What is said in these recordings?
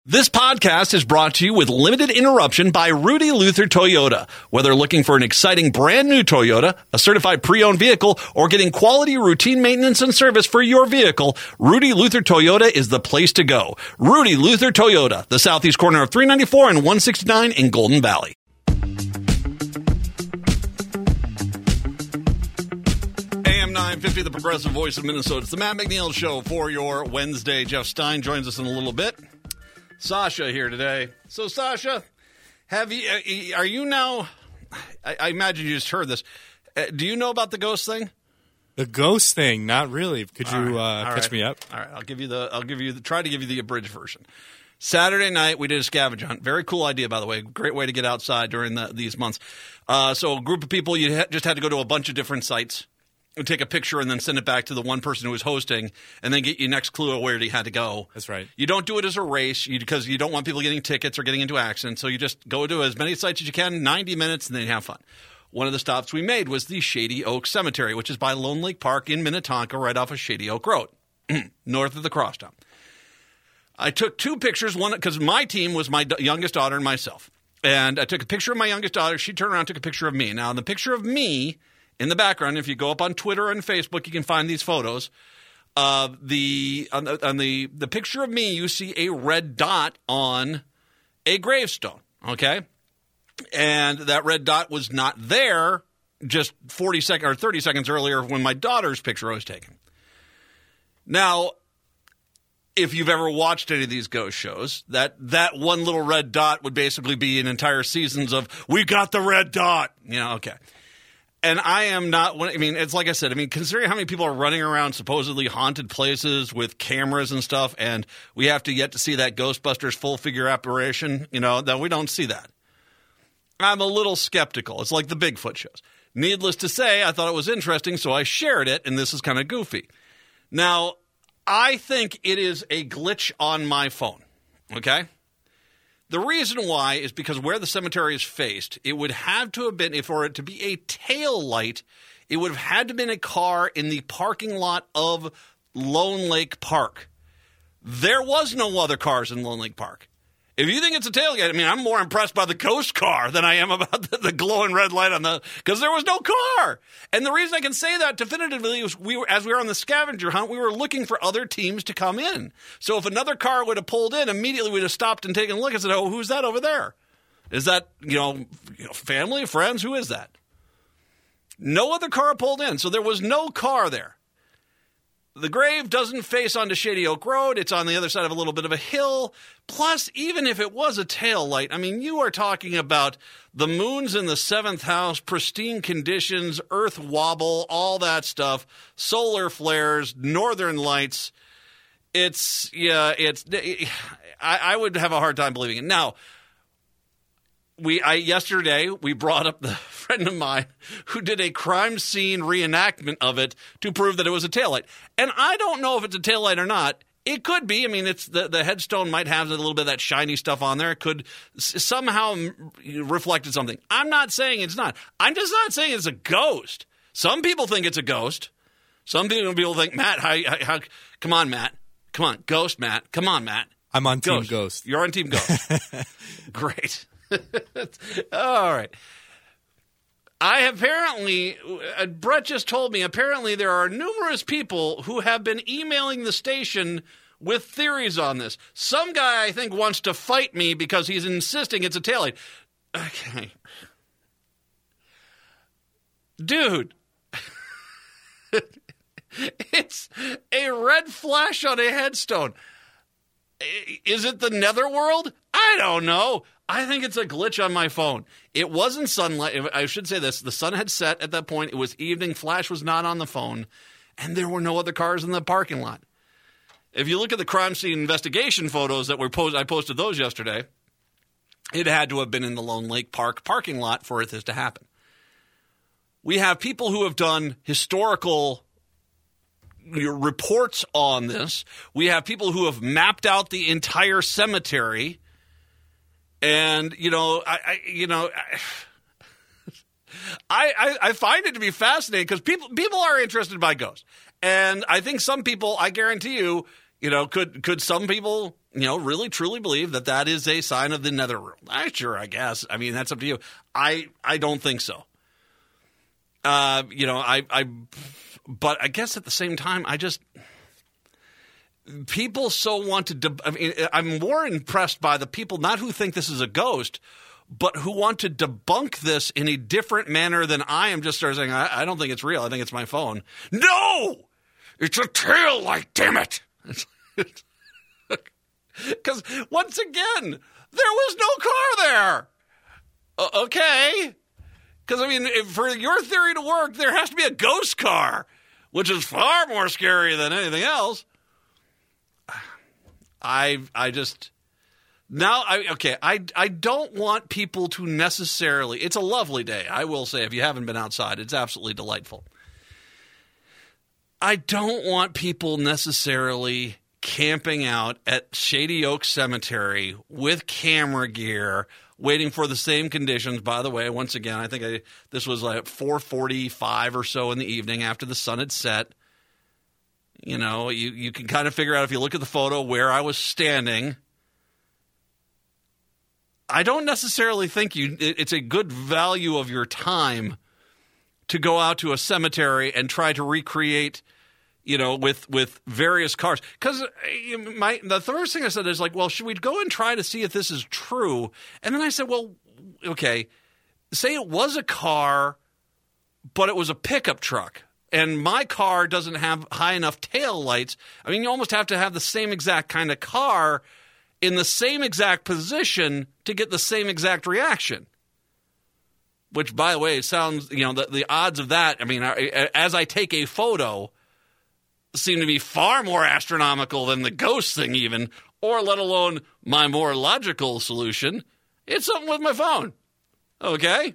This podcast is brought to you with limited interruption by Rudy Luther Toyota. Whether looking for an exciting brand new Toyota, a certified pre-owned vehicle, or getting quality routine maintenance and service for your vehicle, Rudy Luther Toyota is the place to go. Rudy Luther Toyota, the southeast corner of 394 and 169 in Golden Valley. AM 950, the progressive voice of Minnesota. It's the Matt McNeil Show for your Wednesday. Jeff Stein joins us in a little bit. Sasha here today. So, Sasha, are you now? I imagine you just heard this. Do you know about the ghost thing? The ghost thing? Not really. Could you catch me up? All right, try to give you the abridged version. Saturday night, we did a scavenger hunt. Very cool idea, by the way. Great way to get outside during these months. So, a group of people, you just had to go to a bunch of different sites and take a picture and then send it back to the one person who was hosting and then get your next clue of where you had to go. That's right. You don't do it as a race because you don't want people getting tickets or getting into accidents. So you just go to as many sites as you can, 90 minutes, and then have fun. One of the stops we made was the Shady Oak Cemetery, which is by Lone Lake Park in Minnetonka, right off of Shady Oak Road, north of the crosstown. I took two pictures, one because my team was my youngest daughter and myself. And I took a picture of my youngest daughter. She turned around and took a picture of me. Now, the picture of me in the background, if you go up on Twitter and Facebook, you can find these photos. On the picture of me, you see a red dot on a gravestone, okay? And that red dot was not there just 30 seconds earlier when my daughter's picture was taken. Now, if you've ever watched any of these ghost shows, that one little red dot would basically be an entire seasons of, we got the red dot. Okay. And I am not – it's like I said. Considering how many people are running around supposedly haunted places with cameras and stuff, and we have to yet to see that Ghostbusters full-figure apparition, that we don't see that. I'm a little skeptical. It's like the Bigfoot shows. Needless to say, I thought it was interesting, so I shared it, and this is kind of goofy. Now, I think it is a glitch on my phone, okay? The reason why is because where the cemetery is faced, it would have to have been, for it to be a tail light, it would have had to have been a car in the parking lot of Lone Lake Park. There was no other cars in Lone Lake Park. If you think it's a tailgate, I'm more impressed by the ghost car than I am about the glowing red light because there was no car. And the reason I can say that definitively is as we were on the scavenger hunt, we were looking for other teams to come in. So if another car would have pulled in, immediately we'd have stopped and taken a look and said, oh, who's that over there? Is that, family, friends? Who is that? No other car pulled in, so there was no car there. The grave doesn't face onto Shady Oak Road. It's on the other side of a little bit of a hill. Plus, even if it was a tail light, you are talking about the moon's in the seventh house, pristine conditions, earth wobble, all that stuff, solar flares, northern lights. I would have a hard time believing it. Now, yesterday, we brought up the friend of mine who did a crime scene reenactment of it to prove that it was a taillight. And I don't know if it's a taillight or not. It could be. It's the headstone might have a little bit of that shiny stuff on there. It could somehow reflected something. I'm not saying it's not. I'm just not saying it's a ghost. Some people think it's a ghost. Some people think, Matt, how come on, Matt. Come on, ghost, Matt. Come on, Matt. I'm on Team Ghost. You're on Team Ghost. Great. All right. Brett just told me, apparently there are numerous people who have been emailing the station with theories on this. Some guy, I think, wants to fight me because he's insisting it's a taillight. Okay. Dude. It's a red flash on a headstone. Is it the netherworld? I don't know. I think it's a glitch on my phone. It wasn't sunlight. I should say this. The sun had set at that point. It was evening. Flash was not on the phone. And there were no other cars in the parking lot. If you look at the crime scene investigation photos that were I posted those yesterday, it had to have been in the Lone Lake Park parking lot for this to happen. We have people who have done historical reports on this. We have people who have mapped out the entire cemetery. And, I find it to be fascinating because people are interested by ghosts. And I think some people, I guarantee you, could some people really truly believe that that is a sign of the netherworld. Sure, I guess. I mean, that's up to you. I don't think so. But I guess at the same time, people so want to. I'm more impressed by the people not who think this is a ghost, but who want to debunk this in a different manner than I am. Just start saying, I don't think it's real. I think it's my phone. No, it's a tail light. Damn it! Because once again, there was no car there. Okay. Because, for your theory to work, there has to be a ghost car, which is far more scary than anything else. I don't want people to necessarily – it's a lovely day, I will say. If you haven't been outside, it's absolutely delightful. I don't want people necessarily camping out at Shady Oak Cemetery with camera gear – waiting for the same conditions. By the way, once again, I think this was like 4:45 or so in the evening after the sun had set. You can kind of figure out if you look at the photo where I was standing. I don't necessarily think it's a good value of your time to go out to a cemetery and try to recreate, with various cars. Because the first thing I said is like, well, should we go and try to see if this is true? And then I said, well, okay, say it was a car, but it was a pickup truck. And my car doesn't have high enough tail lights. You almost have to have the same exact kind of car in the same exact position to get the same exact reaction. Which, by the way, it sounds, the odds of that, as I take a photo, seem to be far more astronomical than the ghost thing even, or let alone my more logical solution. It's something with my phone. Okay?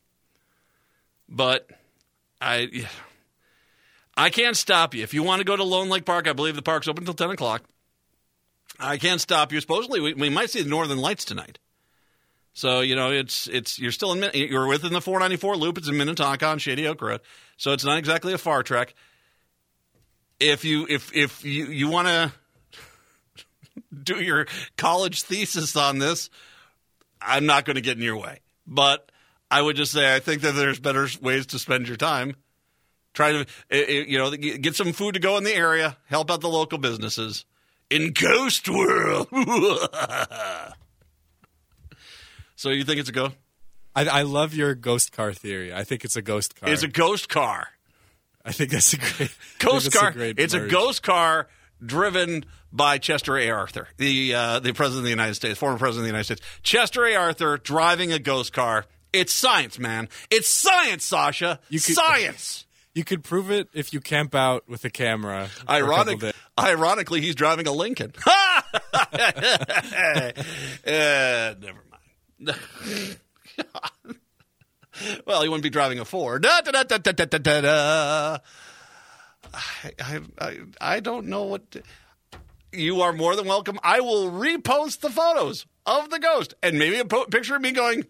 But I can't stop you. If you want to go to Lone Lake Park, I believe the park's open until 10 o'clock. I can't stop you. Supposedly, we might see the Northern Lights tonight. So, you're still you're within the 494 loop. It's in Minnetonka on Shady Oak Road. So it's not exactly a far trek. If you want to do your college thesis on this, I'm not going to get in your way. But I would just say I think that there's better ways to spend your time. Try to get some food to go in the area, help out the local businesses in Ghost World. So you think it's a ghost? I love your ghost car theory. I think it's a ghost car. It's a ghost car. I think that's a great ghost car. It's a ghost car driven by Chester A. Arthur, the president of the United States, former president of the United States. Chester A. Arthur driving a ghost car. It's science, man. It's science, Sasha. Science. You could prove it if you camp out with a camera. Ironically, he's driving a Lincoln. Never mind. Well, he wouldn't be driving a Ford. I don't know what you are more than welcome. I will repost the photos of the ghost and maybe a picture of me going,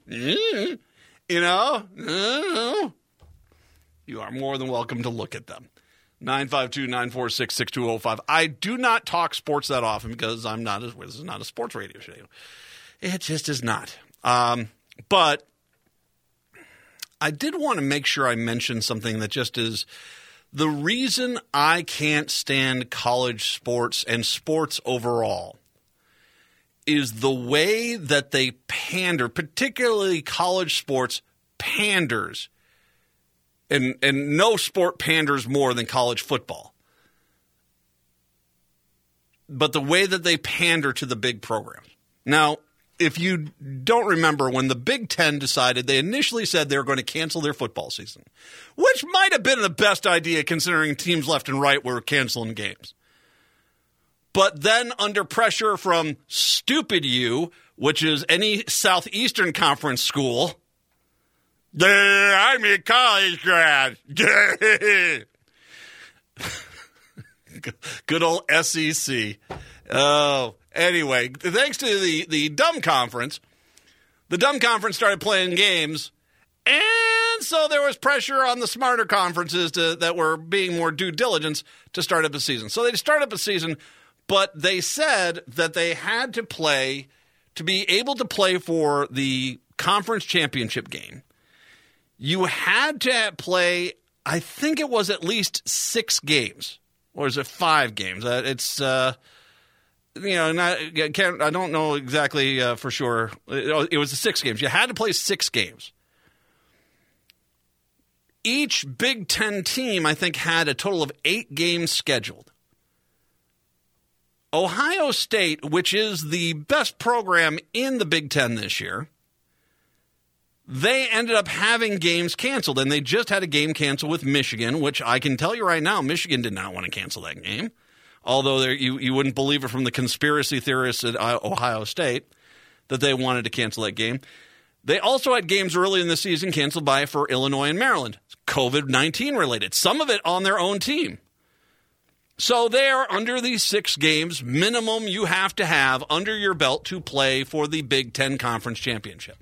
You are more than welcome to look at them. 952-946-6205. I do not talk sports that often because this is not a sports radio show. It just is not. But I did want to make sure I mentioned something that just is the reason I can't stand college sports and sports overall is the way that they pander, particularly college sports panders. And no sport panders more than college football. But the way that they pander to the big programs. Now, if you don't remember, when the Big Ten decided, they initially said they were going to cancel their football season, which might have been the best idea considering teams left and right were canceling games. But then under pressure from Stupid U, which is any Southeastern Conference school, I'm a college grad. Good old SEC. Oh, anyway, thanks to the dumb conference, the dumb conference started playing games, and so there was pressure on the smarter conferences that were being more due diligence to start up a season. So they start up a season, But they said that they had to play, to be able to play for the conference championship game, you had to play, I think it was at least 6 games. Or is it 5 games? It's, I don't know exactly for sure. It was the 6 games. You had to play 6 games. Each Big Ten team, I think, had a total of 8 games scheduled. Ohio State, which is the best program in the Big Ten this year, they ended up having games canceled, and they just had a game canceled with Michigan, which I can tell you right now, Michigan did not want to cancel that game, although you wouldn't believe it from the conspiracy theorists at Ohio State that they wanted to cancel that game. They also had games early in the season canceled for Illinois and Maryland, COVID-19 related, some of it on their own team. So there, under these 6 games, minimum you have to have under your belt to play for the Big Ten Conference Championship.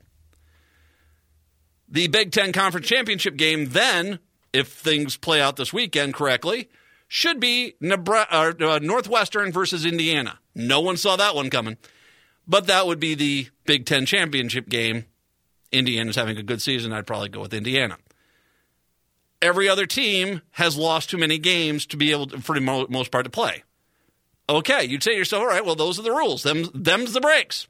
The Big Ten Conference Championship game then, if things play out this weekend correctly, should be Northwestern versus Indiana. No one saw that one coming. But that would be the Big Ten Championship game. Indiana's having a good season. I'd probably go with Indiana. Every other team has lost too many games to be able to, for the most part, to play. Okay, you'd say to yourself, all right, well, those are the rules. Them's the breaks.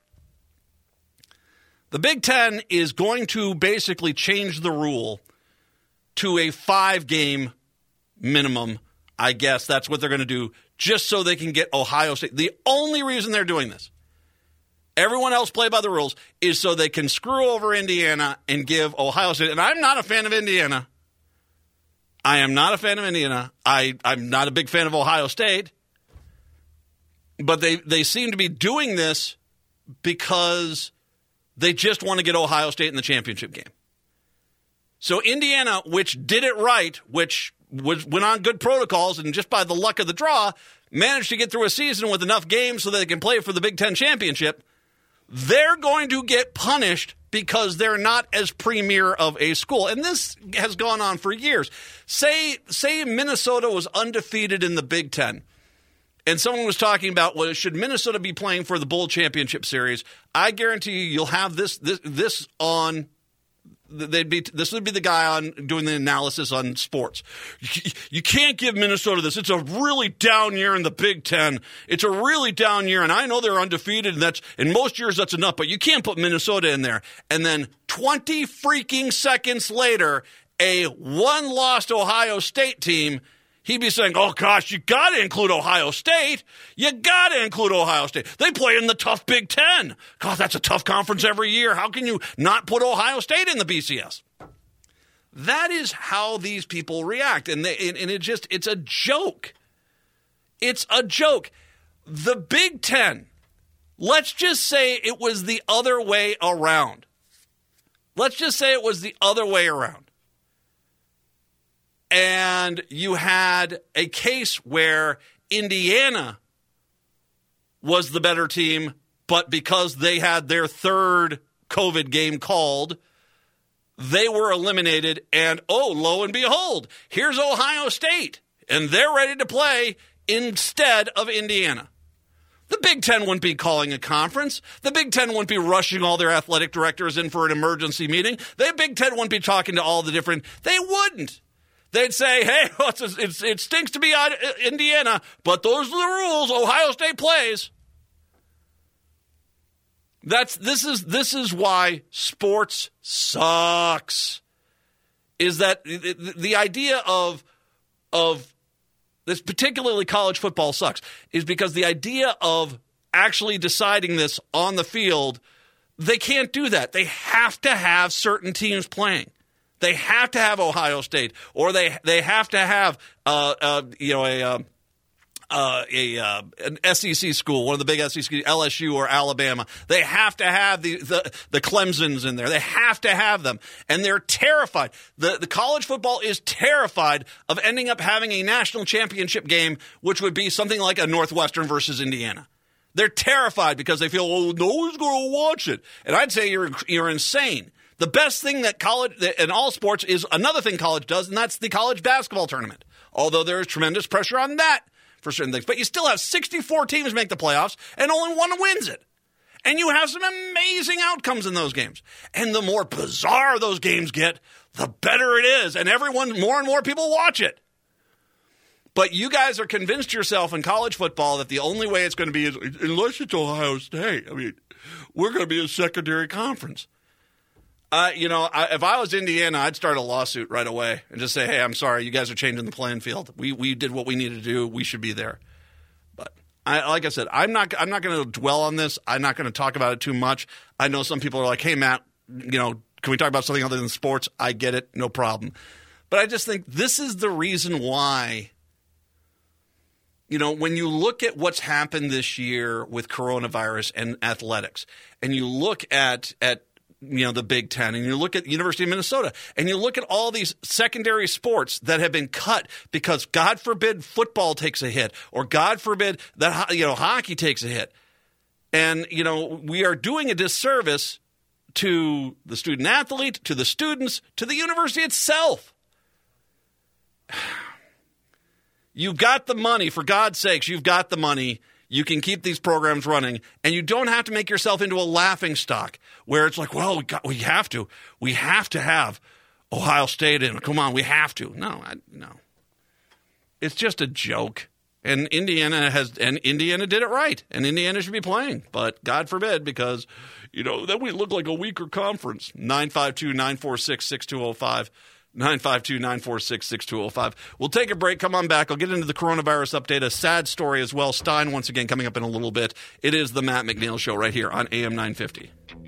The Big Ten is going to basically change the rule to a 5-game minimum. I guess that's what they're going to do, just so they can get Ohio State. The only reason they're doing this, everyone else play by the rules, is so they can screw over Indiana and give Ohio State. And I'm not a fan of Indiana. I am not a fan of Indiana. I'm not a big fan of Ohio State. But they seem to be doing this because they just want to get Ohio State in the championship game. So Indiana, which did it right, which went on good protocols, and just by the luck of the draw, managed to get through a season with enough games so that they can play for the Big Ten championship, they're going to get punished because they're not as premier of a school. And this has gone on for years. Say Minnesota was undefeated in the Big Ten, and someone was talking about, well, should Minnesota be playing for the Bowl Championship Series? I guarantee you'll have this on. This would be the guy on doing the analysis on sports. You can't give Minnesota this. It's a really down year in the Big Ten. It's a really down year, and I know they're undefeated, and in most years that's enough, but you can't put Minnesota in there. And then 20 freaking seconds later, a one-loss Ohio State team, he'd be saying, oh, gosh, you got to include Ohio State. You got to include Ohio State. They play in the tough Big Ten. God, that's a tough conference every year. How can you not put Ohio State in the BCS? That is how these people react, and it's a joke. It's a joke. The Big Ten, let's just say it was the other way around. Let's just say it was the other way around. And you had a case where Indiana was the better team, but because they had their third COVID game called, they were eliminated. And, oh, lo and behold, here's Ohio State, and they're ready to play instead of Indiana. The Big Ten wouldn't be calling a conference. The Big Ten wouldn't be rushing all their athletic directors in for an emergency meeting. The Big Ten wouldn't be talking to all the different – they wouldn't. They'd say, hey, it stinks to be out Indiana, but those are the rules. Ohio State plays. This is why sports sucks. Is that the idea of this, particularly college football sucks, is because the idea of actually deciding this on the field, they can't do that. They have to have certain teams playing. They have to have Ohio State, or they have to have an SEC school, one of the big SEC, LSU or Alabama. They have to have the Clemsons in there. They have to have them, and they're terrified. The college football is terrified of ending up having a national championship game, which would be something like a Northwestern versus Indiana. They're terrified because they feel, well, no one's going to watch it, and I'd say you're insane. The best thing that college in all sports is another thing college does, and that's the college basketball tournament. Although there is tremendous pressure on that for certain things. But you still have 64 teams make the playoffs, and only one wins it. And you have some amazing outcomes in those games. And the more bizarre those games get, the better it is. And more and more people watch it. But you guys are convinced yourself in college football that the only way it's going to be is, unless it's Ohio State, I mean, we're going to be a secondary conference. If I was Indiana, I'd start a lawsuit right away and just say, hey, I'm sorry, you guys are changing the playing field. We did what we needed to do. We should be there. But like I said, I'm not going to dwell on this. I'm not going to talk about it too much. I know some people are like, hey, Matt, can we talk about something other than sports? I get it. No problem. But I just think this is the reason why, when you look at what's happened this year with coronavirus and athletics, and you look at the Big Ten, and you look at the University of Minnesota, and you look at all these secondary sports that have been cut because, God forbid, football takes a hit, or God forbid that hockey takes a hit, and we are doing a disservice to the student athlete, to the students, to the university itself. You've got the money, for God's sakes, you've got the money. You can keep these programs running, and you don't have to make yourself into a laughingstock where it's like, well, we have to. We have to have Ohio State in. Come on, we have to. No. It's just a joke. And Indiana did it right, and Indiana should be playing. But God forbid, because, then we look like a weaker conference. 952-946-6205. 952-946-6205. We'll take a break. Come on back. I'll get into the coronavirus update, a sad story as well. Stein, once again, coming up in a little bit. It is the Matt McNeil Show right here on AM 950.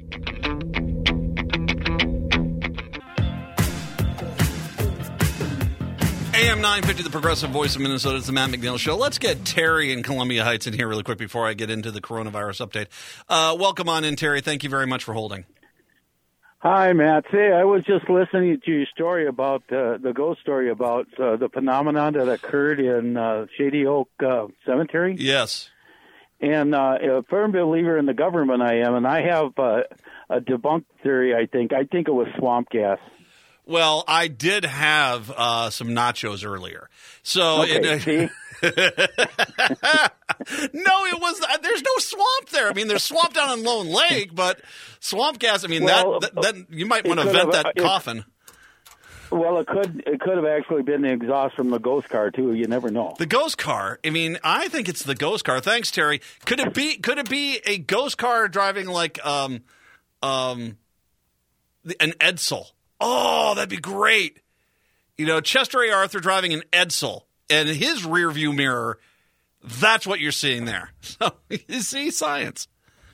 AM 950, the progressive voice of Minnesota. It's the Matt McNeil Show. Let's get Terry in Columbia Heights in here really quick before I get into the coronavirus update. Welcome on in, Terry. Thank you very much for holding. Hi, Matt. Say, I was just listening to your story about the ghost story about the phenomenon that occurred in Shady Oak Cemetery. Yes. And a firm believer in the government I am, and I have a debunked theory, I think. I think it was swamp gas. Well, I did have some nachos earlier. So okay, No, it was. There's no swamp there. I mean, there's swamp down in Lone Lake, but swamp gas. I mean, that you might want to vent that coffin. Well, it could have actually been the exhaust from the ghost car too. You never know. The ghost car. I mean, I think it's the ghost car. Thanks, Terry. Could it be a ghost car driving like an Edsel? Oh, that'd be great. Chester A. Arthur driving an Edsel, and his rear view mirror. That's what you're seeing there. So you see science.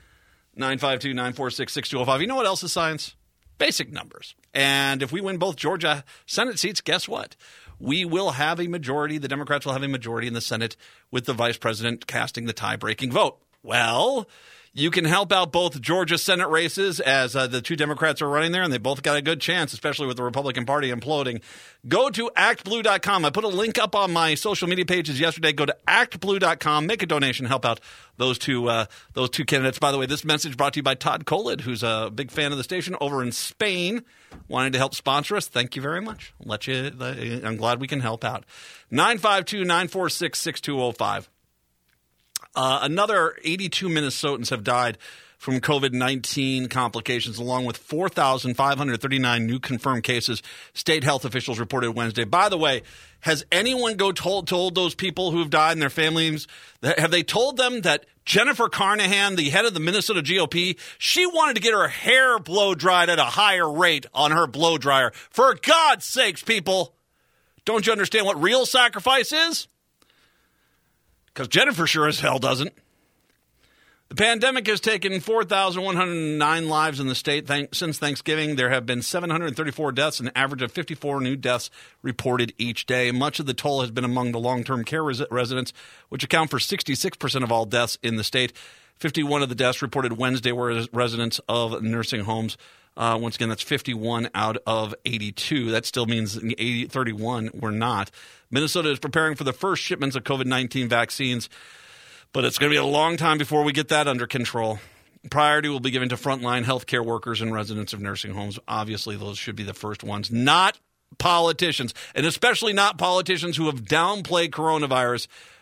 952-946-6205. You know what else is science? Basic numbers. And if we win both Georgia Senate seats, guess what? We will have a majority. The Democrats will have a majority in the Senate with the vice president casting the tie-breaking vote. Well, you can help out both Georgia Senate races as the two Democrats are running there, and they both got a good chance, especially with the Republican Party imploding. Go to actblue.com. I put a link up on my social media pages yesterday. Go to actblue.com. Make a donation. Help out those two candidates. By the way, this message brought to you by Todd Kolid, who's a big fan of the station over in Spain, wanting to help sponsor us. Thank you very much. I'm glad we can help out. 952-946-6205. Another 82 Minnesotans have died from COVID-19 complications, along with 4,539 new confirmed cases, state health officials reported Wednesday. By the way, has anyone told those people who have died and their families, have they told them that Jennifer Carnahan, the head of the Minnesota GOP, she wanted to get her hair blow-dried at a higher rate on her blow-dryer? For God's sakes, people, don't you understand what real sacrifice is? Because Jennifer sure as hell doesn't. The pandemic has taken 4,109 lives in the state. Since Thanksgiving, there have been 734 deaths, an average of 54 new deaths reported each day. Much of the toll has been among the long-term care residents, which account for 66% of all deaths in the state. 51 of the deaths reported Wednesday were residents of nursing homes. Once again, that's 51 out of 82. That still means 31 were not. Minnesota is preparing for the first shipments of COVID-19 vaccines, but it's going to be a long time before we get that under control. Priority will be given to frontline healthcare workers and residents of nursing homes. Obviously, those should be the first ones, not politicians, and especially not politicians who have downplayed coronavirus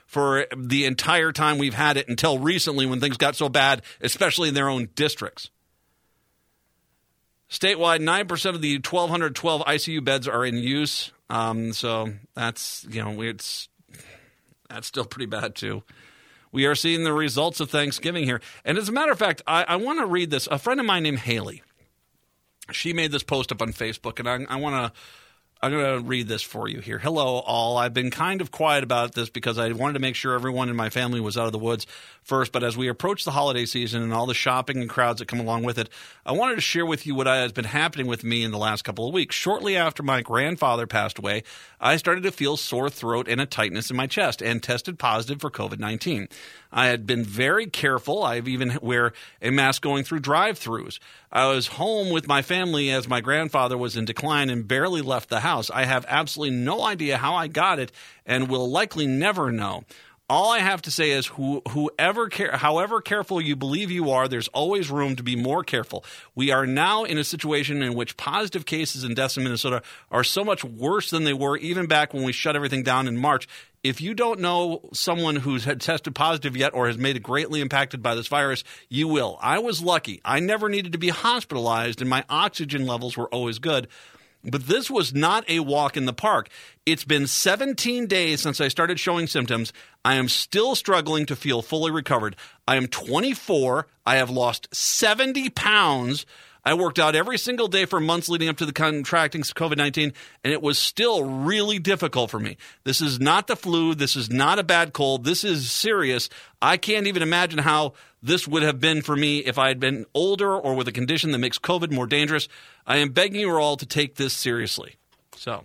for the entire time we've had it until recently when things got so bad, especially in their own districts. Statewide, 9% of the 1,212 ICU beds are in use. So that's, that's still pretty bad too. We are seeing the results of Thanksgiving here. And as a matter of fact, I want to read this. A friend of mine named Haley, she made this post up on Facebook, and I'm going to read this for you here. Hello, all. I've been kind of quiet about this because I wanted to make sure everyone in my family was out of the woods first. But as we approach the holiday season and all the shopping and crowds that come along with it, I wanted to share with you what has been happening with me in the last couple of weeks. Shortly after my grandfather passed away, I started to feel sore throat and a tightness in my chest and tested positive for COVID-19. I had been very careful. I even wear a mask going through drive-thrus. I was home with my family as my grandfather was in decline and barely left the house. I have absolutely no idea how I got it and will likely never know. All I have to say is however careful you believe you are, there's always room to be more careful. We are now in a situation in which positive cases and deaths in Minnesota are so much worse than they were even back when we shut everything down in March. If you don't know someone who's had tested positive yet or has made it greatly impacted by this virus, you will. I was lucky. I never needed to be hospitalized, and my oxygen levels were always good. But this was not a walk in the park. It's been 17 days since I started showing symptoms. I am still struggling to feel fully recovered. I am 24. I have lost 70 pounds. I worked out every single day for months leading up to the contracting COVID-19, and it was still really difficult for me. This is not the flu. This is not a bad cold. This is serious. I can't even imagine how this would have been for me if I had been older or with a condition that makes COVID more dangerous. I am begging you all to take this seriously. So,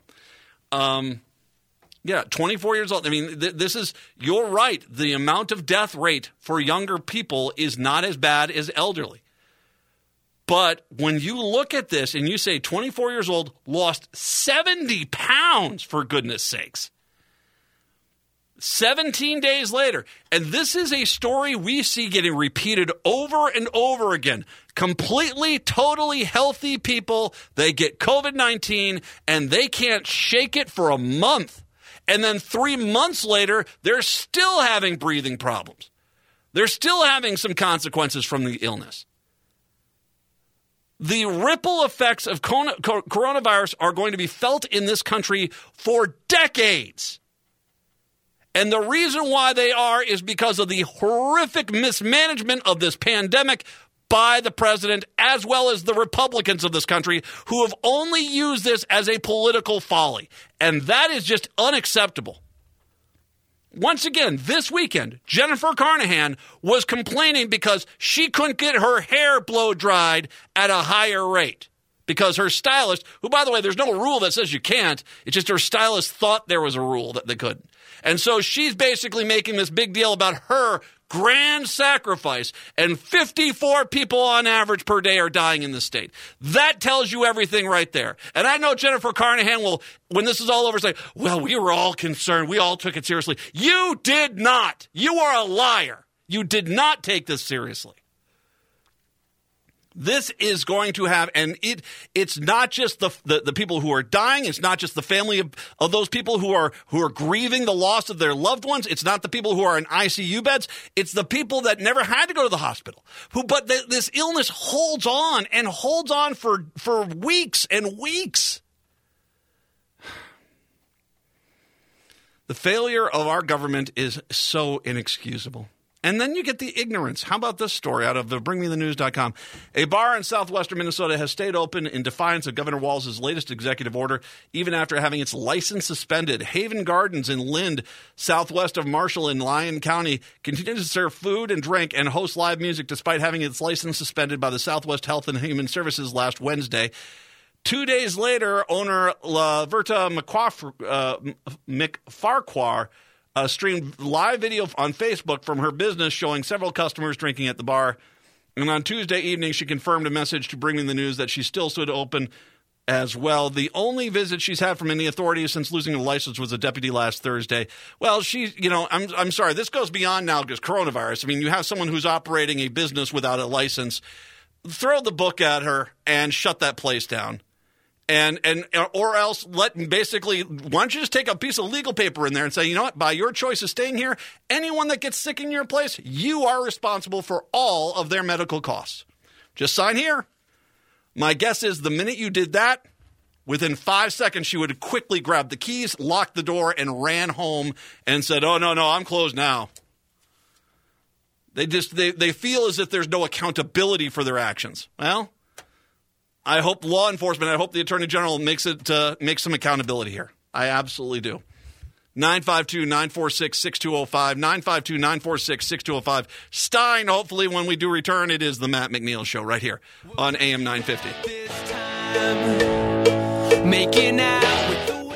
24 years old. I mean, this is, you're right. The amount of death rate for younger people is not as bad as elderly. But when you look at this and you say 24 years old, lost 70 pounds, for goodness sakes. 17 days later. And this is a story we see getting repeated over and over again. Completely, totally healthy people, they get COVID-19 and they can't shake it for a month. And then 3 months later, they're still having breathing problems. They're still having some consequences from the illness. The ripple effects of coronavirus are going to be felt in this country for decades. And the reason why they are is because of the horrific mismanagement of this pandemic by the president, as well as the Republicans of this country, who have only used this as a political folly. And that is just unacceptable. Once again, this weekend, Jennifer Carnahan was complaining because she couldn't get her hair blow dried at a higher rate. Because her stylist, who, by the way, there's no rule that says you can't. It's just her stylist thought there was a rule that they couldn't. And so she's basically making this big deal about her grand sacrifice. And 54 people on average per day are dying in the state. That tells you everything right there. And I know Jennifer Carnahan will, when this is all over, say, well, we were all concerned. We all took it seriously. You did not. You are a liar. You did not take this seriously. This is going to have, and it's not just the people who are dying. It's not just the family of those people who are grieving the loss of their loved ones. It's not the people who are in ICU beds. It's the people that never had to go to the hospital. But this illness holds on and holds on for weeks and weeks. The failure of our government is so inexcusable. And then you get the ignorance. How about this story out of the BringMeTheNews.com? A bar in southwestern Minnesota has stayed open in defiance of Governor Walz's latest executive order, even after having its license suspended. Haven Gardens in Lind, southwest of Marshall in Lyon County, continues to serve food and drink and host live music despite having its license suspended by the Southwest Health and Human Services last Wednesday. 2 days later, owner Laverta McFarquhar streamed live video on Facebook from her business showing several customers drinking at the bar. And on Tuesday evening, she confirmed a message to Bring Me the News that she still stood open as well. The only visit she's had from any authorities since losing the license was a deputy last Thursday. Well, I'm sorry, this goes beyond now just coronavirus. I mean, you have someone who's operating a business without a license. Throw the book at her and shut that place down. And or else why don't you just take a piece of legal paper in there and say, you know what, by your choice of staying here, anyone that gets sick in your place, you are responsible for all of their medical costs. Just sign here. My guess is the minute you did that, within 5 seconds, she would have quickly grabbed the keys, locked the door, and ran home and said, oh, no, I'm closed now. They feel as if there's no accountability for their actions. Well, I hope law enforcement, I hope the Attorney General makes some accountability here. I absolutely do. 952-946-6205, 952-946-6205. Stein, hopefully when we do return, it is the Matt McNeil Show right here on AM 950. This time, making out with the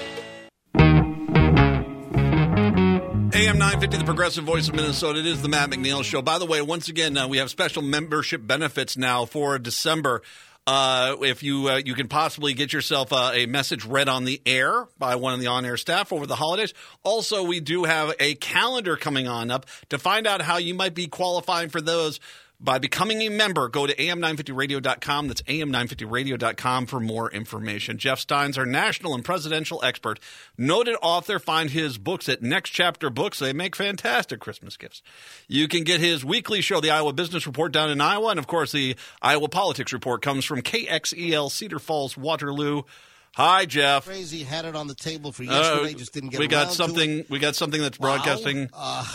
AM 950, the progressive voice of Minnesota. It is the Matt McNeil Show. By the way, once again, we have special membership benefits now for December. If you can possibly get yourself a message read on the air by one of the on-air staff over the holidays. Also, we do have a calendar coming on up. To find out how you might be qualifying for those by becoming a member, go to am950radio.com. That's am950radio.com for more information. Jeff Stein's our national and presidential expert. Noted author. Find his books at Next Chapter Books. They make fantastic Christmas gifts. You can get his weekly show, the Iowa Business Report, down in Iowa. And, of course, the Iowa Politics Report comes from KXEL, Cedar Falls, Waterloo. Hi, Jeff. Crazy had it on the table for yesterday. Just didn't get around to it. We got something that's broadcasting.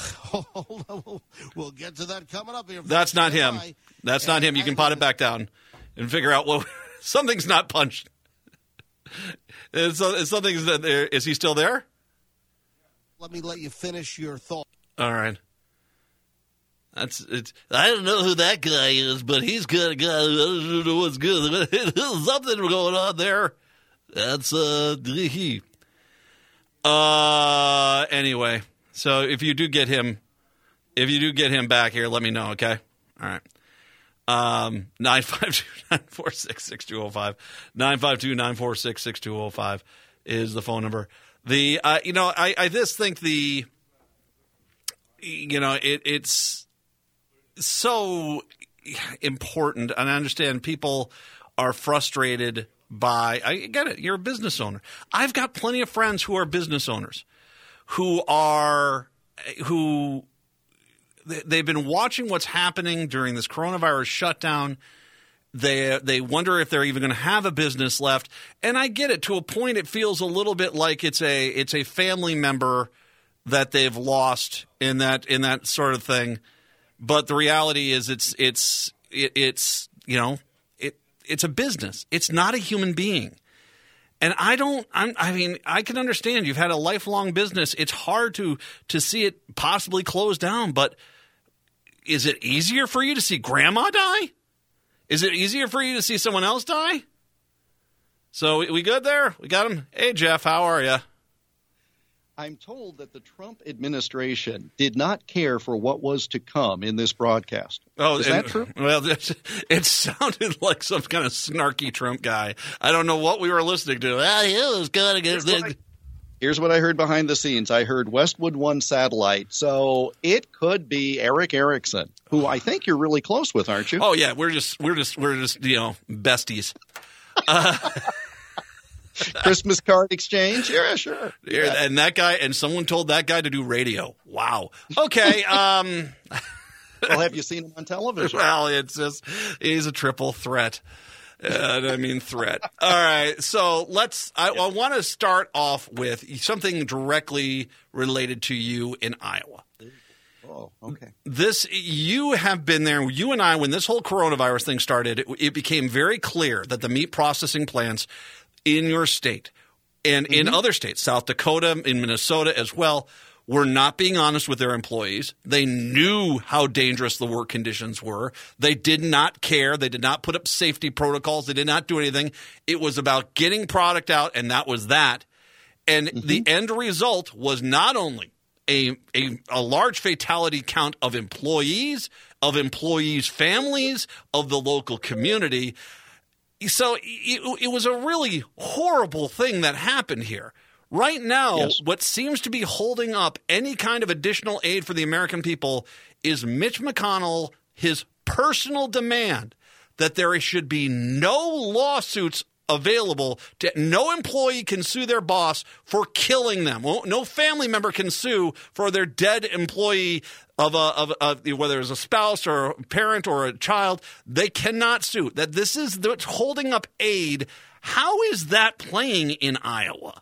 We'll get to that coming up here. That's not him. That's not him. You can pot it back down and figure out what something's not punched. Something's there. Is he still there? Let me let you finish your thought. All right. I don't know who that guy is, but he's got a guy. I don't know what's good. There's something going on there. That's he. Anyway, so if you do get him back here, let me know, okay? All right. 952-946-6205. 952-946-6205 is the phone number. I just think it's so important, and I understand people are frustrated by, I get it, you're a business owner. I've got plenty of friends who are business owners who they've been watching what's happening during this coronavirus shutdown. They wonder if they're even going to have a business left. And I get it. To a point, it feels a little bit like it's a family member that they've lost in that sort of thing. But the reality is it's a business. It's not a human being. And I can understand you've had a lifelong business. It's hard to see it possibly close down, but is it easier for you to see grandma die? Is it easier for you to see someone else die? So we good there? We got him. Hey, Jeff, how are you? I'm told that the Trump administration did not care for what was to come in this broadcast. Oh, is that true? Well, it sounded like some kind of snarky Trump guy. I don't know what we were listening to. Here's what I heard behind the scenes. I heard Westwood One satellite, so it could be Eric Erickson, who I think you're really close with, aren't you? Oh yeah, we're just besties. Christmas card exchange? Yeah, sure. Yeah. And that guy, and someone told that guy to do radio. Wow. Okay. Well, have you seen him on television? Well, he's a triple threat. Threat. All right. So I want to start off with something directly related to you in Iowa. Oh, okay. You have been there. You and I, when this whole coronavirus thing started, it became very clear that the meat processing plants in your state and in other states, South Dakota, in Minnesota as well, were not being honest with their employees. They knew how dangerous the work conditions were. They did not care. They did not put up safety protocols. They did not do anything. It was about getting product out, and that was that. And the end result was not only a large fatality count of employees, families, of the local community. So it was a really horrible thing that happened here. Right now, yes. What seems to be holding up any kind of additional aid for the American people is Mitch McConnell, his personal demand that there should be no lawsuits available. No employee can sue their boss for killing them. No family member can sue for their dead employee of whether it's a spouse or a parent or a child. They cannot sue. That this is holding up aid. How is that playing in Iowa?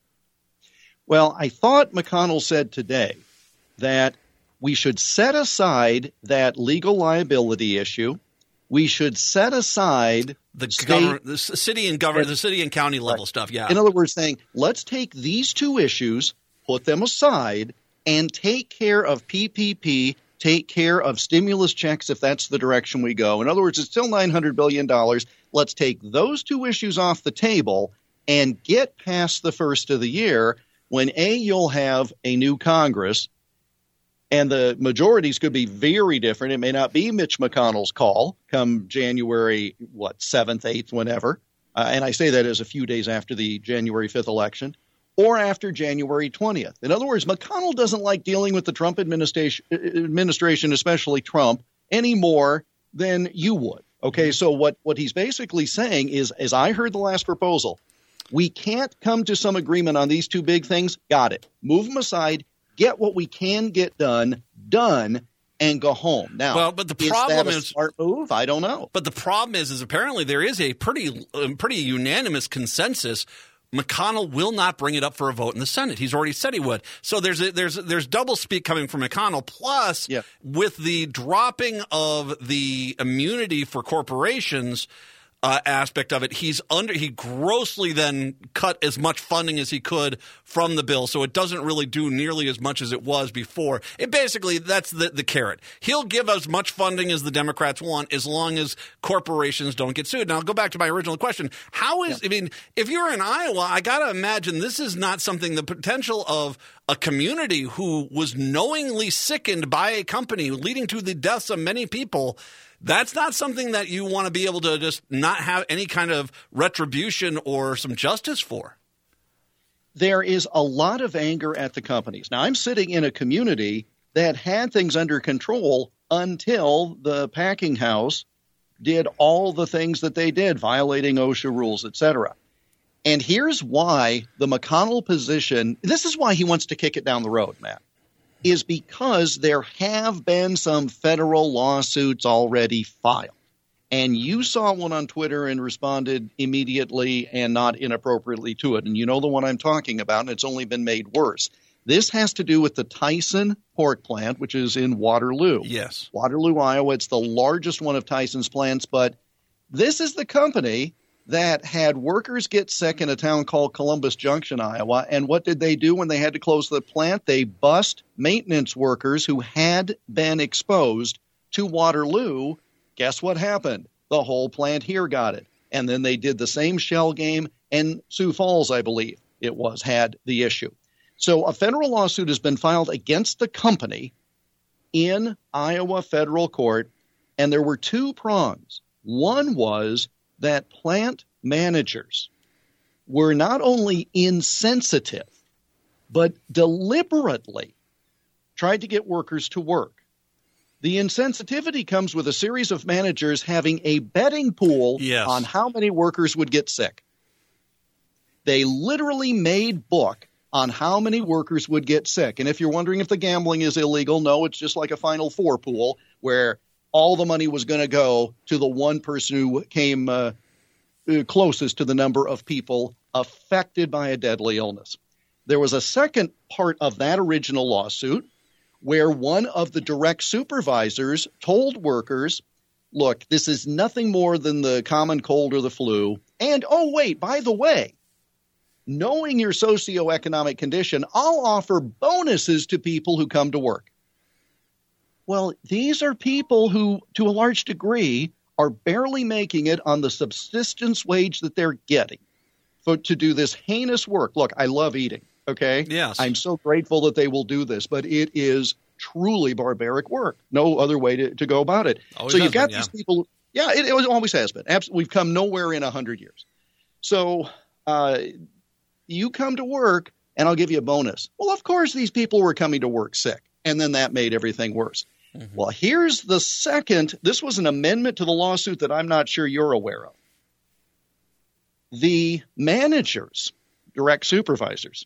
Well, I thought McConnell said today that we should set aside that legal liability issue. We should set aside the city and county level stuff. Yeah. In other words, saying, let's take these two issues, put them aside, and take care of PPP, take care of stimulus checks if that's the direction we go. In other words, it's still $900 billion. Let's take those two issues off the table and get past the first of the year when, you'll have a new Congress, and the majorities could be very different. It may not be Mitch McConnell's call come January, 7th, 8th, whenever. And I say that as a few days after the January 5th election, or after January 20th. In other words, McConnell doesn't like dealing with the Trump administration, especially Trump, any more than you would. Okay, so what he's basically saying is, as I heard the last proposal, we can't come to some agreement on these two big things. Got it. Move them aside. Get what we can get done, and go home. Now, but the problem is that a smart move? I don't know. But the problem is apparently there is a pretty unanimous consensus. McConnell will not bring it up for a vote in the Senate. He's already said he would. So there's double speak coming from McConnell. Plus, with the dropping of the immunity for corporations aspect of it, he grossly then cut as much funding as he could from the bill, so it doesn't really do nearly as much as it was before. It basically, that's the carrot. He'll give as much funding as the Democrats want as long as corporations don't get sued. Now, I'll go back to my original question. If you're in Iowa, I got to imagine this is not something, the potential of a community who was knowingly sickened by a company leading to the deaths of many people. That's not something that you want to be able to just not have any kind of retribution or some justice for. There is a lot of anger at the companies. Now, I'm sitting in a community that had things under control until the packing house did all the things that they did, violating OSHA rules, etc. And here's why the McConnell position, this is why he wants to kick it down the road, Matt, is because there have been some federal lawsuits already filed. And you saw one on Twitter and responded immediately and not inappropriately to it. And you know the one I'm talking about, and it's only been made worse. This has to do with the Tyson pork plant, which is in Waterloo. Yes. Waterloo, Iowa. It's the largest one of Tyson's plants, but this is the company that had workers get sick in a town called Columbus Junction, Iowa. And what did they do when they had to close the plant? They bussed maintenance workers who had been exposed to Waterloo. Guess what happened? The whole plant here got it. And then they did the same shell game, and Sioux Falls, I believe it was, had the issue. So a federal lawsuit has been filed against the company in Iowa federal court, and there were two prongs. One was that plant managers were not only insensitive, but deliberately tried to get workers to work. The insensitivity comes with a series of managers having a betting pool on how many workers would get sick. They literally made book on how many workers would get sick. And if you're wondering if the gambling is illegal, no, it's just like a Final Four pool where all the money was going to go to the one person who came closest to the number of people affected by a deadly illness. There was a second part of that original lawsuit where one of the direct supervisors told workers, look, this is nothing more than the common cold or the flu. And, oh, wait, by the way, knowing your socioeconomic condition, I'll offer bonuses to people who come to work. Well, these are people who, to a large degree, are barely making it on the subsistence wage that they're getting to do this heinous work. Look, I love eating, okay? Yes. I'm so grateful that they will do this, but it is truly barbaric work. No other way to go about it. Always so you've got been, these people. Yeah, it always has been. We've come nowhere in 100 years. So you come to work, and I'll give you a bonus. Well, of course, these people were coming to work sick, and then that made everything worse. Mm-hmm. Well, here's the second. This was an amendment to the lawsuit that I'm not sure you're aware of. the managers, direct supervisors,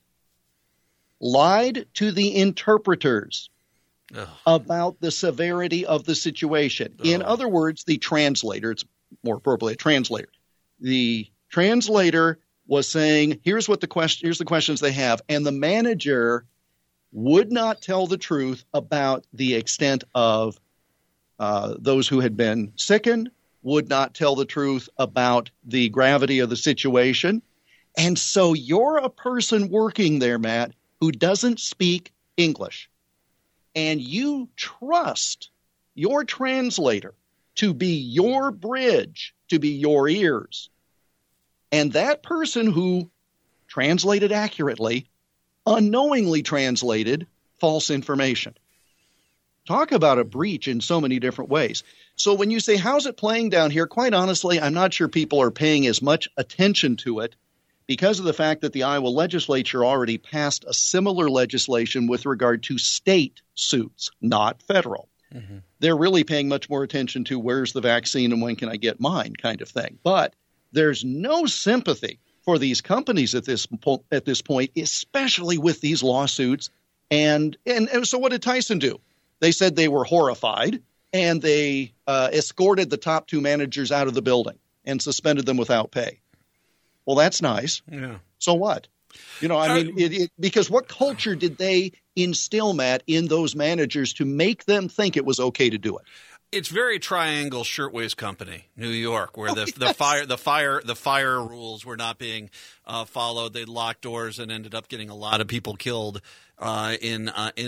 lied to the interpreters about the severity of the situation. In other words, the translator, it's more appropriately a translator, the translator was saying, here's the questions they have, and the manager would not tell the truth about the extent of those who had been sickened, would not tell the truth about the gravity of the situation. And so you're a person working there, Matt, who doesn't speak English, and you trust your translator to be your bridge, to be your ears. And that person who translated accurately unknowingly translated false information. Talk about a breach in so many different ways. So when you say, how's it playing down here? Quite honestly, I'm not sure people are paying as much attention to it because of the fact that the Iowa legislature already passed a similar legislation with regard to state suits, not federal. Mm-hmm. They're really paying much more attention to where's the vaccine and when can I get mine kind of thing. But there's no sympathy for these companies at this point, especially with these lawsuits. And so what did Tyson do? They said they were horrified, and they escorted the top two managers out of the building and suspended them without pay. Well, that's nice. Yeah. So what? Because what culture did they instill, Matt, in those managers to make them think it was okay to do it? It's very Triangle Shirtwaist Company, New York, where the fire rules were not being followed. They locked doors and ended up getting a lot of people killed in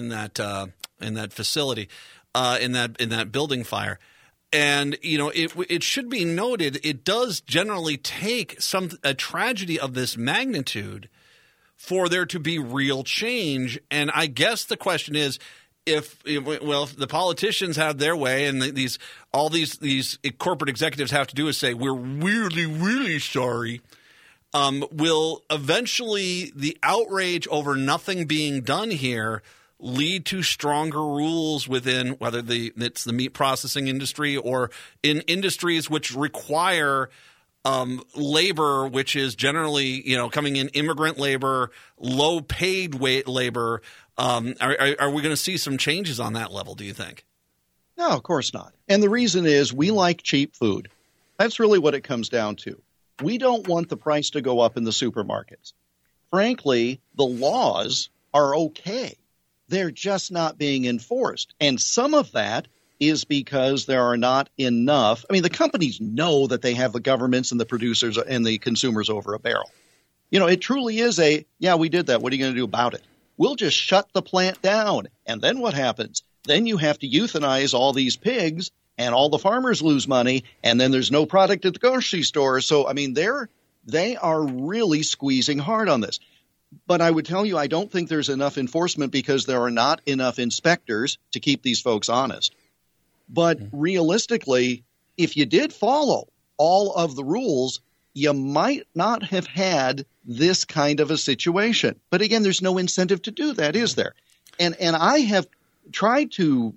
that facility, in that building fire. And it should be noted, it does generally take a tragedy of this magnitude for there to be real change. And I guess the question is, if the politicians have their way and these corporate executives have to do is say, we're really, really sorry, will eventually the outrage over nothing being done here lead to stronger rules within whether it's the meat processing industry or in industries which require labor, which is generally coming in immigrant labor, low paid labor. Are we going to see some changes on that level, do you think? No, of course not. And the reason is we like cheap food. That's really what it comes down to. We don't want the price to go up in the supermarkets. Frankly, the laws are okay. They're just not being enforced. And some of that is because there are not enough. I mean, the companies know that they have the governments and the producers and the consumers over a barrel. It truly is we did that. What are you going to do about it? We'll just shut the plant down. And then what happens? Then you have to euthanize all these pigs and all the farmers lose money. And then there's no product at the grocery store. So, they are really squeezing hard on this. But I would tell you, I don't think there's enough enforcement because there are not enough inspectors to keep these folks honest. But realistically, if you did follow all of the rules, you might not have had this kind of a situation. But again, there's no incentive to do that, is there? And I have tried to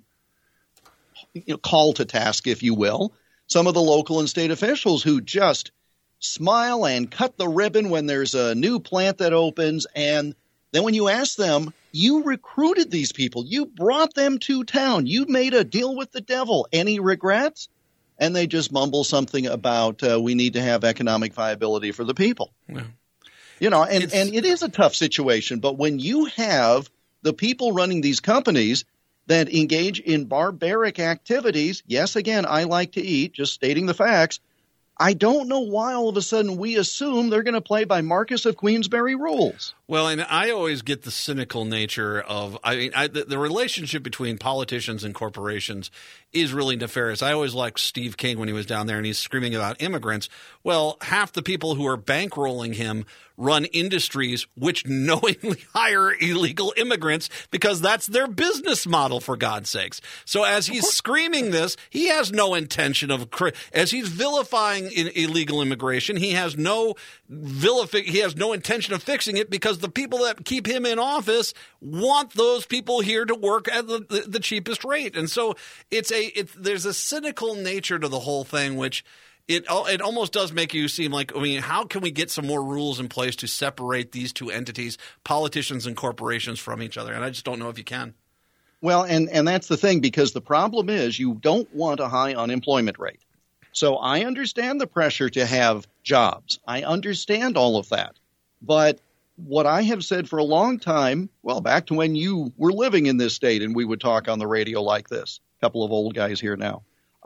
call to task, if you will, some of the local and state officials who just smile and cut the ribbon when there's a new plant that opens. And then when you ask them, you recruited these people. You brought them to town. You made a deal with the devil. Any regrets? And they just mumble something about we need to have economic viability for the people. Yeah. And it is a tough situation. But when you have the people running these companies that engage in barbaric activities, yes, again, I like to eat, just stating the facts, I don't know why all of a sudden we assume they're going to play by Marcus of Queensberry rules. Well, and I always get the cynical nature of the relationship between politicians and corporations is really nefarious. I always liked Steve King when he was down there and he's screaming about immigrants. Well, half the people who are bankrolling him run industries which knowingly hire illegal immigrants because that's their business model, for God's sakes. So as he's screaming this, he has no intention of – as he's vilifying illegal immigration, he has no intention of fixing it because the people that keep him in office want those people here to work at the cheapest rate. And so there's a cynical nature to the whole thing, which it almost does make you seem like, I mean, how can we get some more rules in place to separate these two entities, politicians and corporations, from each other? And I just don't know if you can. Well, and that's the thing, because the problem is you don't want a high unemployment rate. So I understand the pressure to have jobs. I understand all of that. But what I have said for a long time, well, back to when you were living in this state and we would talk on the radio like this, a couple of old guys here now,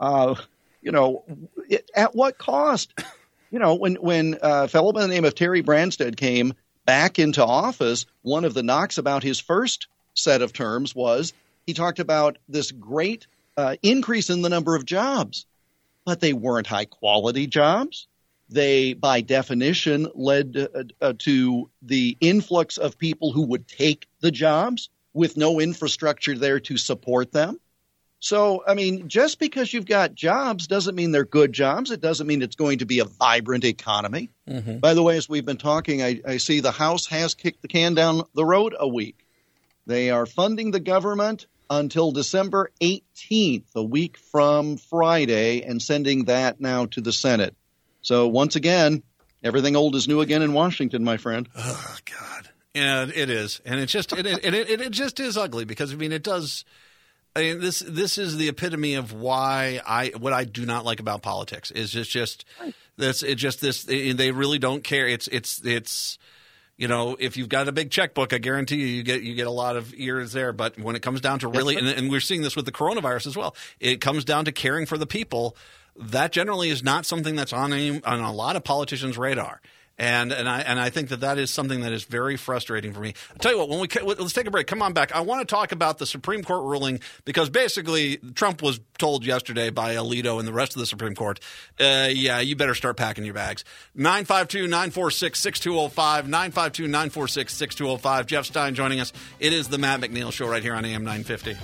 at what cost? When a fellow by the name of Terry Branstad came back into office, one of the knocks about his first set of terms was he talked about this great increase in the number of jobs, but they weren't high-quality jobs. They, by definition, led to the influx of people who would take the jobs with no infrastructure there to support them. So, I mean, just because you've got jobs doesn't mean they're good jobs. It doesn't mean it's going to be a vibrant economy. Mm-hmm. By the way, as we've been talking, I see the House has kicked the can down the road a week. They are funding the government until December 18th, a week from Friday, and sending that now to the Senate. So once again, everything old is new again in Washington, my friend. Oh, God. Yeah, it is. And it just is ugly because, I mean, it does – I mean, this is the epitome of what I do not like about politics is just this. They really don't care. It's if you've got a big checkbook, I guarantee you get a lot of ears there. But when it comes down to really, and we're seeing this with the coronavirus as well, it comes down to caring for the people. That generally is not something that's on a lot of politicians' radar. And I think that is something that is very frustrating for me. I'll tell you what, let's take a break. Come on back. I want to talk about the Supreme Court ruling because basically Trump was told yesterday by Alito and the rest of the Supreme Court, you better start packing your bags. 952-946-6205, 952-946-6205. Jeff Stein joining us. It is the Matt McNeil Show right here on AM 950.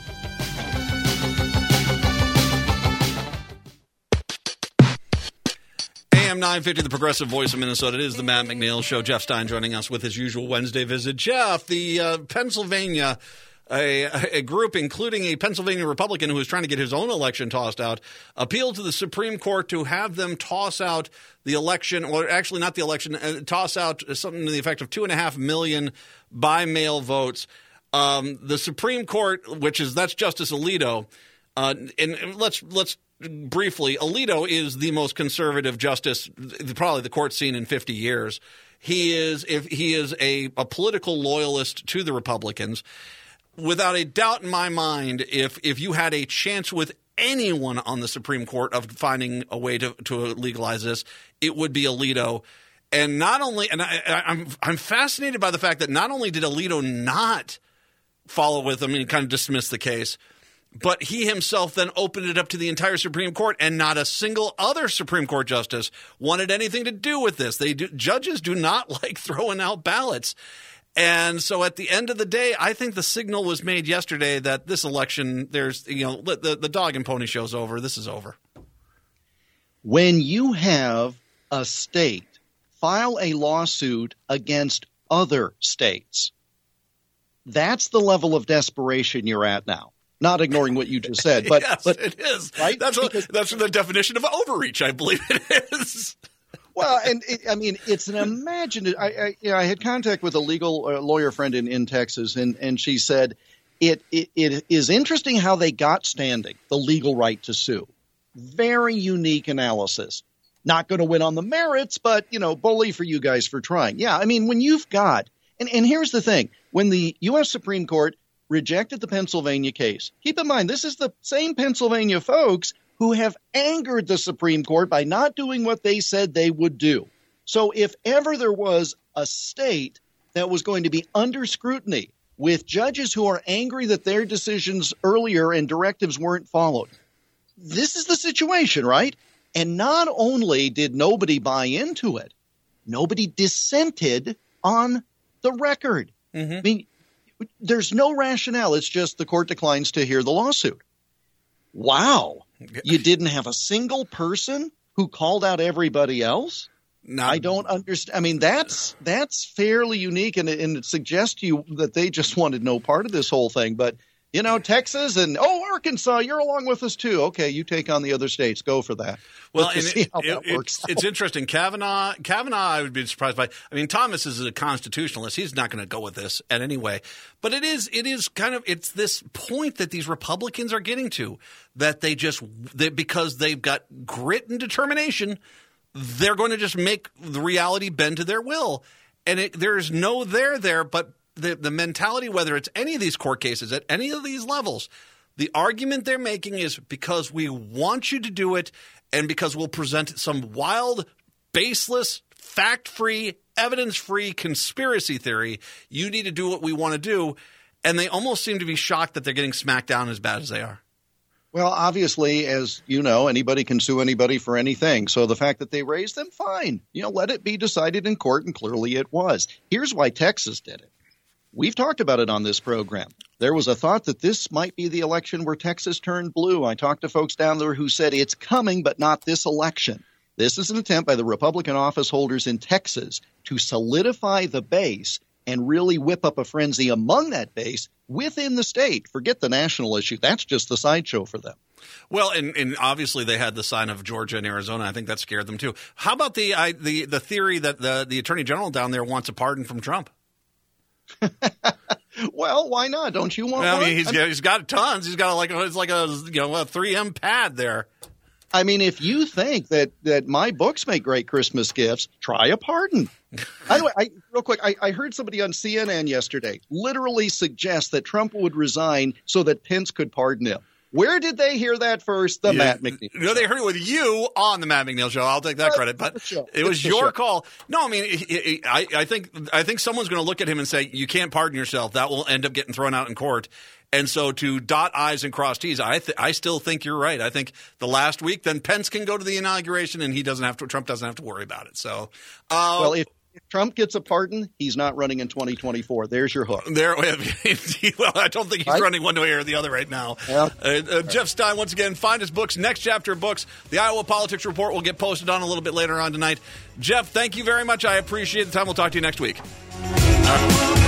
AM 950, the progressive voice of Minnesota. It is the Matt McNeil Show. Jeff Stein joining us with his usual Wednesday visit. Jeff, the Pennsylvania, a group including a Pennsylvania Republican who is trying to get his own election tossed out, appealed to the Supreme Court to have them toss out the election, or actually not the election, toss out something to the effect of 2.5 million by-mail votes. The Supreme Court, that's Justice Alito, and let's briefly, Alito is the most conservative justice probably the court's seen in 50 years. He is a political loyalist to the Republicans. Without a doubt in my mind, if you had a chance with anyone on the Supreme Court of finding a way to legalize this, it would be Alito. And not only, and I'm fascinated by the fact that not only did Alito not follow with them and kind of dismiss the case, but he himself then opened it up to the entire Supreme Court, and not a single other Supreme Court justice wanted anything to do with this. Judges do not like throwing out ballots. And so at the end of the day, I think the signal was made yesterday that this election, the dog and pony show's over. This is over. When you have a state file a lawsuit against other states, that's the level of desperation you're at now. Not ignoring what you just said, but yes, but it is. Right? That's the definition of overreach, I believe it is. Well, and it's an imaginative. I had contact with a legal lawyer friend in Texas, and she said it is interesting how they got standing, the legal right to sue. Very unique analysis. Not going to win on the merits, but bully for you guys for trying. Yeah, I mean when you've got and here's the thing: when the U.S. Supreme Court rejected the Pennsylvania case. Keep in mind, this is the same Pennsylvania folks who have angered the Supreme Court by not doing what they said they would do. So if ever there was a state that was going to be under scrutiny with judges who are angry that their decisions earlier and directives weren't followed, this is the situation, right? And not only did nobody buy into it, nobody dissented on the record. Mm-hmm. I mean, there's no rationale. It's just the court declines to hear the lawsuit. Wow. You didn't have a single person who called out everybody else? I don't understand. I mean, that's fairly unique, and it suggests to you that they just wanted no part of this whole thing. But Texas and, Arkansas, you're along with us too. Okay, you take on the other states. Go for that. Well, and it's interesting. Kavanaugh, I would be surprised by. I mean, Thomas is a constitutionalist. He's not going to go with this in any way. But it is it's this point that these Republicans are getting to, that because they've got grit and determination, they're going to just make the reality bend to their will. And there's no there, but the mentality, whether it's any of these court cases at any of these levels, the argument they're making is because we want you to do it and because we'll present some wild, baseless, fact-free, evidence-free conspiracy theory, you need to do what we want to do. And they almost seem to be shocked that they're getting smacked down as bad as they are. Well, obviously, as you know, anybody can sue anybody for anything. So the fact that they raised them, fine. Let it be decided in court, and clearly it was. Here's why Texas did it. We've talked about it on this program. There was a thought that this might be the election where Texas turned blue. I talked to folks down there who said it's coming, but not this election. This is an attempt by the Republican office holders in Texas to solidify the base and really whip up a frenzy among that base within the state. Forget the national issue. That's just the sideshow for them. Well, and obviously they had the sign of Georgia and Arizona. I think that scared them too. How about the theory that the attorney general down there wants a pardon from Trump? Well, why not? Don't you want one? I mean, he's got tons. He's got it's like a 3M pad there. I mean, if you think that my books make great Christmas gifts, try a pardon. By the way, real quick, I heard somebody on CNN yesterday literally suggest that Trump would resign so that Pence could pardon him. Where did they hear that first? Matt McNeil show. No, they heard it with you on the Matt McNeil show. I'll take that credit, but it was your call. No, I mean, I think someone's going to look at him and say, you can't pardon yourself. That will end up getting thrown out in court. And so to dot I's and cross T's, I still think you're right. I think the last week, then Pence can go to the inauguration and Trump doesn't have to worry about it. So, well, if Trump gets a pardon, he's not running in 2024. There's your hook. Well, I don't think he's running one way or the other right now. Yeah. Jeff Stein, once again, find his books, Next Chapter Books. The Iowa Politics Report will get posted on a little bit later on tonight. Jeff, thank you very much. I appreciate the time. We'll talk to you next week.